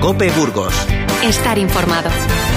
COPE Burgos. Estar informado.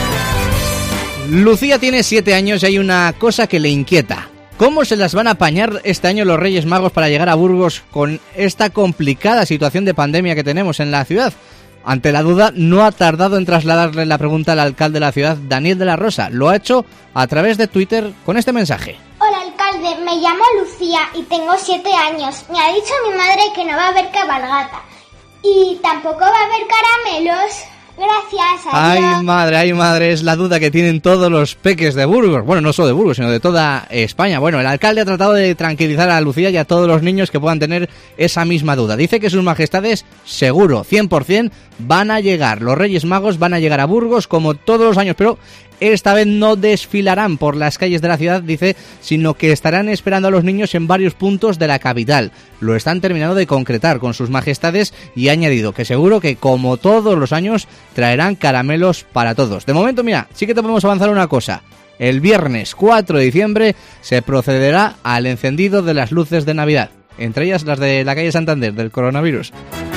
Lucía tiene 7 años y hay una cosa que le inquieta. ¿Cómo se las van a apañar este año los Reyes Magos para llegar a Burgos con esta complicada situación de pandemia que tenemos en la ciudad? Ante la duda, no ha tardado en trasladarle la pregunta al alcalde de la ciudad, Daniel de la Rosa. Lo ha hecho a través de Twitter con este mensaje. Hola alcalde, me llamo Lucía y tengo 7 años. Me ha dicho mi madre que no va a haber cabalgata y tampoco va a haber caramelos. Gracias, adiós. Ay madre, es la duda que tienen todos los peques de Burgos. Bueno, no solo de Burgos, sino de toda España. Bueno, el alcalde ha tratado de tranquilizar a Lucía y a todos los niños que puedan tener esa misma duda. Dice que sus majestades, seguro, 100%, van a llegar. Los Reyes Magos van a llegar a Burgos como todos los años, pero esta vez no desfilarán por las calles de la ciudad, dice, sino que estarán esperando a los niños en varios puntos de la capital. Lo están terminando de concretar con sus majestades y ha añadido que seguro que, como todos los años, traerán caramelos para todos. De momento, mira, sí que te podemos avanzar una cosa. El viernes 4 de diciembre se procederá al encendido de las luces de Navidad, entre ellas las de la calle Santander, del coronavirus.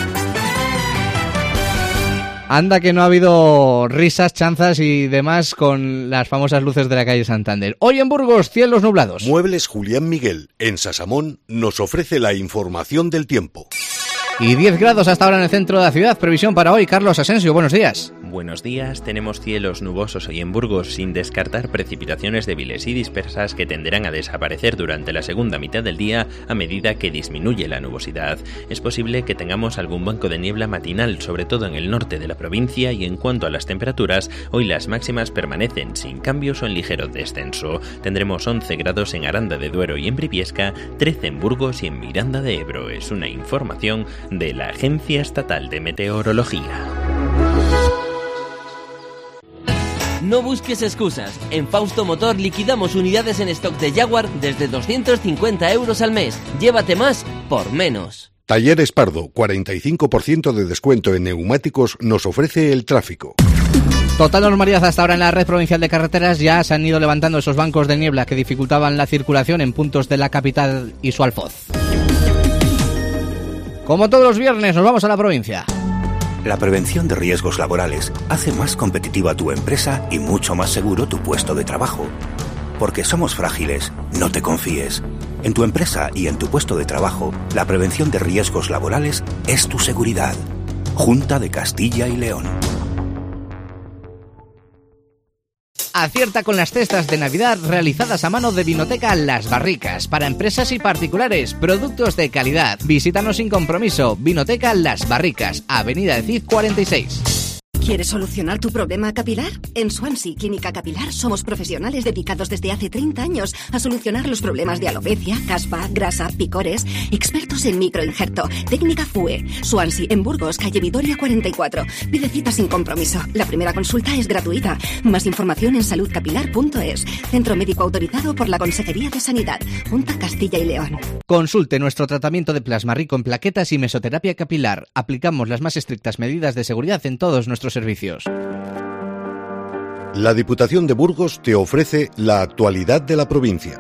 Anda que no ha habido risas, chanzas y demás con las famosas luces de la calle Santander. Hoy en Burgos, cielos nublados. Muebles Julián Miguel, en Sasamón, nos ofrece la información del tiempo. Y 10 grados hasta ahora en el centro de la ciudad. Previsión para hoy, Carlos Asensio, buenos días. Buenos días, tenemos cielos nubosos hoy en Burgos, sin descartar precipitaciones débiles y dispersas que tenderán a desaparecer durante la segunda mitad del día a medida que disminuye la nubosidad. Es posible que tengamos algún banco de niebla matinal, sobre todo en el norte de la provincia, y en cuanto a las temperaturas, hoy las máximas permanecen sin cambios o en ligero descenso. Tendremos 11 grados en Aranda de Duero y en Briviesca, 13 en Burgos y en Miranda de Ebro. Es una información de la Agencia Estatal de Meteorología. No busques excusas. En Fausto Motor liquidamos unidades en stock de Jaguar desde 250 euros al mes. Llévate más por menos. Talleres Pardo, 45% de descuento en neumáticos nos ofrece el tráfico. Total normalidad hasta ahora en la red provincial de carreteras. Ya se han ido levantando esos bancos de niebla que dificultaban la circulación en puntos de la capital y su alfoz. Como todos los viernes, nos vamos a la provincia. La prevención de riesgos laborales hace más competitiva tu empresa y mucho más seguro tu puesto de trabajo. Porque somos frágiles, no te confíes. En tu empresa y en tu puesto de trabajo, la prevención de riesgos laborales es tu seguridad. Junta de Castilla y León. Acierta con las cestas de Navidad realizadas a mano de Vinoteca Las Barricas. Para empresas y particulares, productos de calidad. Visítanos sin compromiso. Vinoteca Las Barricas, Avenida de Cid 46. ¿Quieres solucionar tu problema capilar? En Swansea Clínica Capilar somos profesionales dedicados desde hace 30 años a solucionar los problemas de alopecia, caspa, grasa, picores. Expertos en microinjerto. Técnica FUE. Swansea en Burgos, calle Vitoria 44. Pide cita sin compromiso. La primera consulta es gratuita. Más información en saludcapilar.es. Centro médico autorizado por la Consejería de Sanidad. Junta Castilla y León. Consulte nuestro tratamiento de plasma rico en plaquetas y mesoterapia capilar. Aplicamos las más estrictas medidas de seguridad en todos nuestros servicios. La Diputación de Burgos te ofrece la actualidad de la provincia.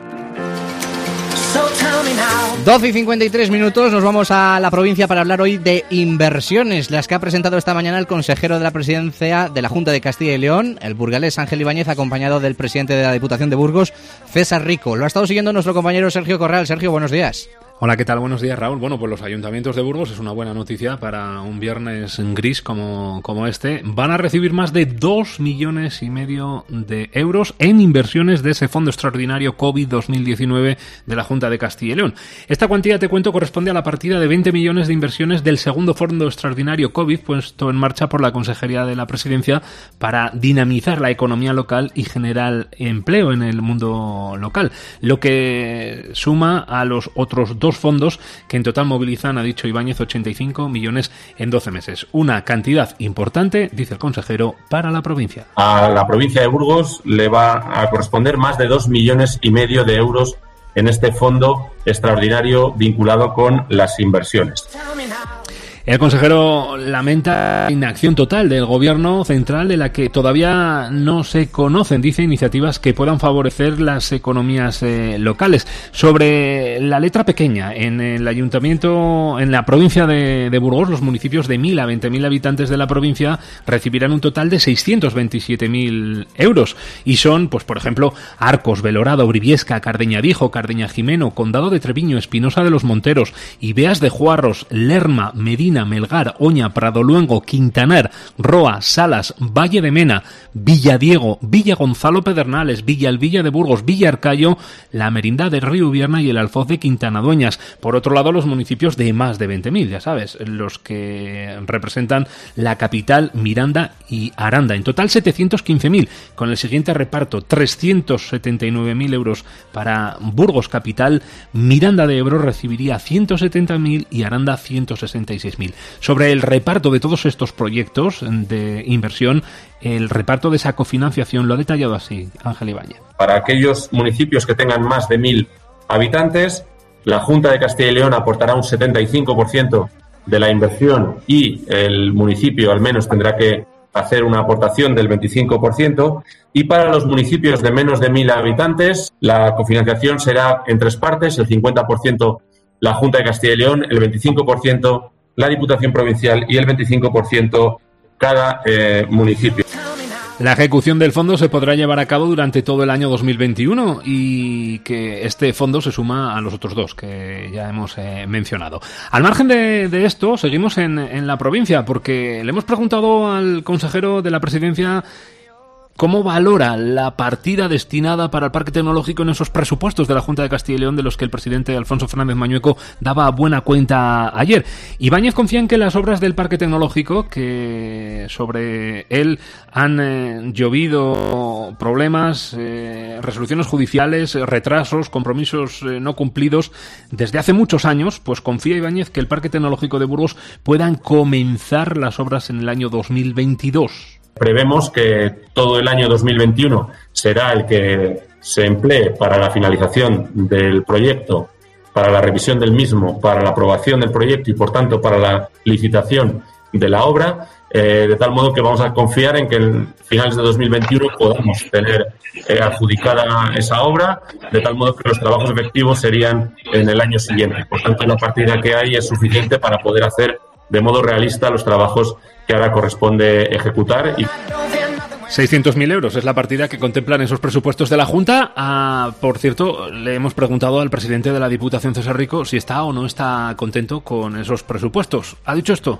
12 y 53 minutos, nos vamos a la provincia para hablar hoy de inversiones, las que ha presentado esta mañana el consejero de la presidencia de la Junta de Castilla y León, el burgalés Ángel Ibáñez, acompañado del presidente de la Diputación de Burgos, César Rico. Lo ha estado siguiendo nuestro compañero Sergio Corral. Sergio, buenos días. Hola, ¿qué tal? Buenos días, Raúl. Bueno, pues los ayuntamientos de Burgos, es una buena noticia para un viernes gris como este. Van a recibir más de 2,5 millones de euros en inversiones de ese Fondo Extraordinario COVID 2019 de la Junta de Castilla y León. Esta cuantía, te cuento, corresponde a la partida de 20 millones de inversiones del segundo Fondo Extraordinario COVID puesto en marcha por la Consejería de la Presidencia para dinamizar la economía local y generar empleo en el mundo local, lo que suma a los otros dos fondos que en total movilizan, ha dicho Ibáñez, 85 millones en 12 meses. Una cantidad importante, dice el consejero, para la provincia. A la provincia de Burgos le va a corresponder más de 2,5 millones de euros en este fondo extraordinario vinculado con las inversiones. El consejero lamenta la inacción total del gobierno central, de la que todavía no se conocen, dice, iniciativas que puedan favorecer las economías locales. Sobre la letra pequeña, en el ayuntamiento, en la provincia de Burgos, los municipios de 1.000 a 20.000 habitantes de la provincia recibirán un total de 627.000 euros. Y son, pues por ejemplo, Arcos, Belorado, Briviesca, Cardeña Viejo, Cardeña Jimeno, Condado de Treviño, Espinosa de los Monteros, Ibeas de Juarros, Lerma, Medina, Melgar, Oña, Pradoluengo, Quintanar, Roa, Salas, Valle de Mena, Villadiego, Villa Gonzalo Pedernales, Villa Alvilla de Burgos, Villa Arcayo, la Merindad de Río Ubierna y el Alfoz de Quintanadueñas. Por otro lado, los municipios de más de 20.000, ya sabes, los que representan la capital, Miranda y Aranda. En total 715.000, con el siguiente reparto: 379.000 euros para Burgos capital, Miranda de Ebro recibiría 170.000 y Aranda 166.000. Sobre el reparto de todos estos proyectos de inversión, el reparto de esa cofinanciación lo ha detallado así Ángel Ibáñez. Para aquellos municipios que tengan más de 1.000 habitantes, la Junta de Castilla y León aportará un 75% de la inversión y el municipio al menos tendrá que hacer una aportación del 25%, y para los municipios de menos de 1.000 habitantes la cofinanciación será en 3 partes: el 50% la Junta de Castilla y León, el 25% la Diputación Provincial y el 25% cada municipio. La ejecución del fondo se podrá llevar a cabo durante todo el año 2021 y que este fondo se suma a los otros dos que ya hemos mencionado. Al margen de esto, seguimos en la provincia, porque le hemos preguntado al consejero de la Presidencia cómo valora la partida destinada para el Parque Tecnológico en esos presupuestos de la Junta de Castilla y León, de los que el presidente Alfonso Fernández Mañueco daba buena cuenta ayer. Ibáñez confía en que las obras del Parque Tecnológico, que sobre él han llovido problemas, resoluciones judiciales, retrasos, compromisos no cumplidos desde hace muchos años, pues confía Ibáñez que el Parque Tecnológico de Burgos puedan comenzar las obras en el año 2022. Prevemos que todo el año 2021 será el que se emplee para la finalización del proyecto, para la revisión del mismo, para la aprobación del proyecto y, por tanto, para la licitación de la obra, de tal modo que vamos a confiar en que en finales de 2021 podamos tener adjudicada esa obra, de tal modo que los trabajos efectivos serían en el año siguiente. Por tanto, la partida que hay es suficiente para poder hacer de modo realista los trabajos que ahora corresponde ejecutar. 600.000 euros es la partida que contemplan esos presupuestos de la Junta. Por cierto, le hemos preguntado al presidente de la Diputación, César Rico, si está o no está contento con esos presupuestos. ¿Ha dicho esto?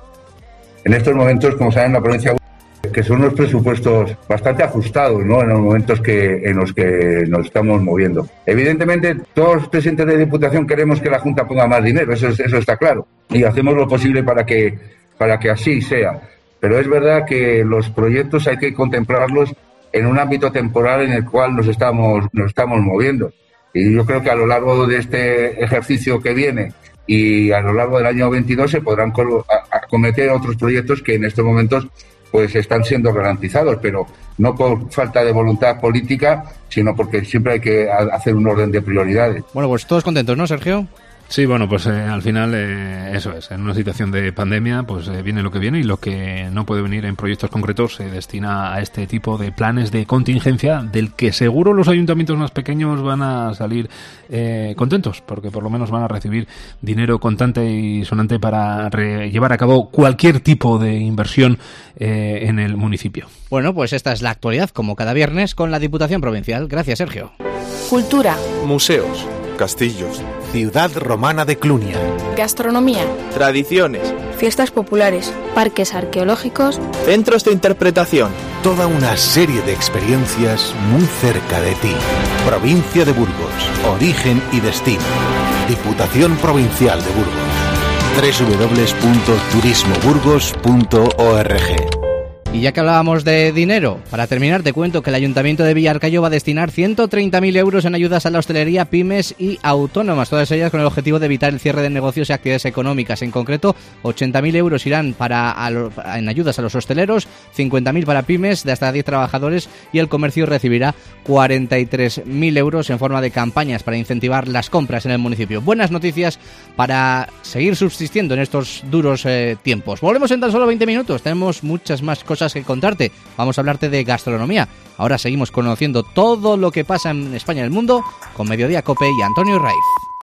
En estos momentos, como saben, la provincia, que son unos presupuestos bastante ajustados, ¿no?, en los momentos en los que nos estamos moviendo. Evidentemente, todos los presidentes de Diputación queremos que la Junta ponga más dinero, eso está claro, y hacemos lo posible para que así sea. Pero es verdad que los proyectos hay que contemplarlos en un ámbito temporal en el cual nos estamos moviendo. Y yo creo que a lo largo de este ejercicio que viene y a lo largo del año 22 se podrán acometer otros proyectos que en estos momentos pues están siendo garantizados, pero no por falta de voluntad política, sino porque siempre hay que hacer un orden de prioridades. Bueno, pues todos contentos, ¿no, Sergio? Sí, bueno, pues al final eso es, en una situación de pandemia pues viene lo que viene, y lo que no puede venir en proyectos concretos se destina a este tipo de planes de contingencia, del que seguro los ayuntamientos más pequeños van a salir contentos, porque por lo menos van a recibir dinero contante y sonante para llevar a cabo cualquier tipo de inversión en el municipio. Bueno, pues esta es la actualidad, como cada viernes, con la Diputación Provincial. Gracias, Sergio. Cultura. Museos. Castillos. Ciudad romana de Clunia. Gastronomía. Tradiciones. Fiestas populares. Parques arqueológicos. Centros de interpretación. Toda una serie de experiencias muy cerca de ti. Provincia de Burgos. Origen y destino. Diputación Provincial de Burgos. www.turismoburgos.org. Y ya que hablábamos de dinero, para terminar te cuento que el Ayuntamiento de Villarcayo va a destinar 130.000 euros en ayudas a la hostelería, pymes y autónomas, todas ellas con el objetivo de evitar el cierre de negocios y actividades económicas. En concreto, 80.000 euros irán en ayudas a los hosteleros, 50.000 para pymes de hasta 10 trabajadores y el comercio recibirá 43.000 euros en forma de campañas para incentivar las compras en el municipio. Buenas noticias para seguir subsistiendo en estos duros tiempos. Volvemos en tan solo 20 minutos, tenemos muchas más cosas que contarte. Vamos a hablarte de gastronomía. Ahora seguimos conociendo todo lo que pasa en España y el mundo con Mediodía Cope y Antonio Raiz.